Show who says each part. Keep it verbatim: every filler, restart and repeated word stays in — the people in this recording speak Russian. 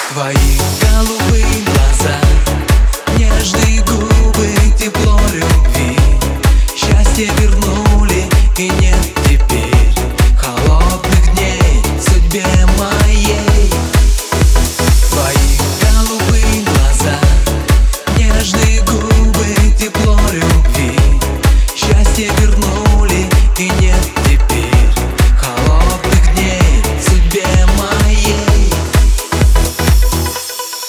Speaker 1: Твои голубые глаза, нежные губы, тепло любви, счастье вернули и не